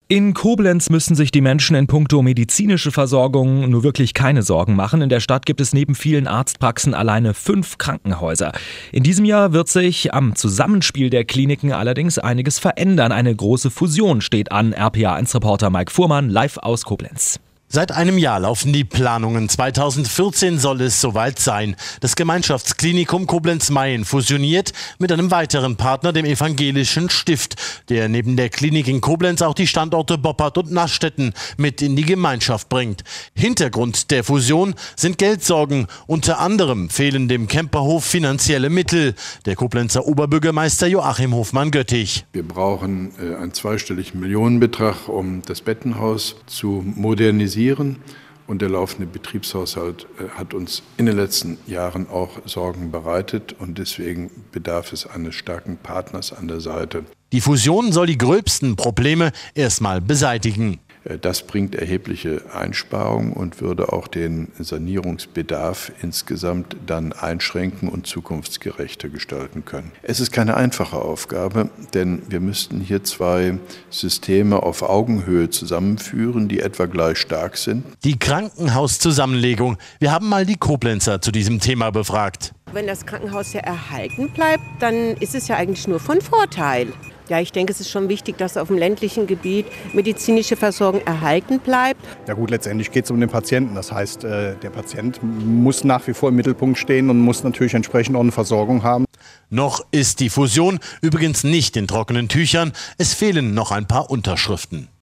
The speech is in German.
In Koblenz müssen sich die Menschen in puncto medizinische Versorgung nur wirklich keine Sorgen machen. In der Stadt gibt es neben vielen Arztpraxen alleine 5 Krankenhäuser. In diesem Jahr wird sich am Zusammenspiel der Kliniken allerdings einiges verändern. Eine große Fusion steht an. RPA1-Reporter Mike Fuhrmann live aus Koblenz. Seit einem Jahr laufen die Planungen. 2014 soll es soweit sein. Das Gemeinschaftsklinikum Koblenz-Mayen fusioniert mit einem weiteren Partner, dem Evangelischen Stift, der neben der Klinik in Koblenz auch die Standorte Boppard und Nastetten mit in die Gemeinschaft bringt. Hintergrund der Fusion sind Geldsorgen. Unter anderem fehlen dem Kemperhof finanzielle Mittel. Der Koblenzer Oberbürgermeister Joachim Hofmann-Göttich. Wir brauchen einen zweistelligen Millionenbetrag, um das Bettenhaus zu modernisieren. Und der laufende Betriebshaushalt hat uns in den letzten Jahren auch Sorgen bereitet und deswegen bedarf es eines starken Partners an der Seite. Die Fusion soll die gröbsten Probleme erstmal beseitigen. Das bringt erhebliche Einsparungen und würde auch den Sanierungsbedarf insgesamt dann einschränken und zukunftsgerechter gestalten können. Es ist keine einfache Aufgabe, denn wir müssten hier 2 Systeme auf Augenhöhe zusammenführen, die etwa gleich stark sind. Die Krankenhauszusammenlegung. Wir haben mal die Koblenzer zu diesem Thema befragt. Wenn das Krankenhaus ja erhalten bleibt, dann ist es ja eigentlich nur von Vorteil. Ja, ich denke, es ist schon wichtig, dass auf dem ländlichen Gebiet medizinische Versorgung erhalten bleibt. Ja gut, letztendlich geht es um den Patienten. Das heißt, der Patient muss nach wie vor im Mittelpunkt stehen und muss natürlich entsprechend auch eine Versorgung haben. Noch ist die Fusion übrigens nicht in trockenen Tüchern. Es fehlen noch ein paar Unterschriften.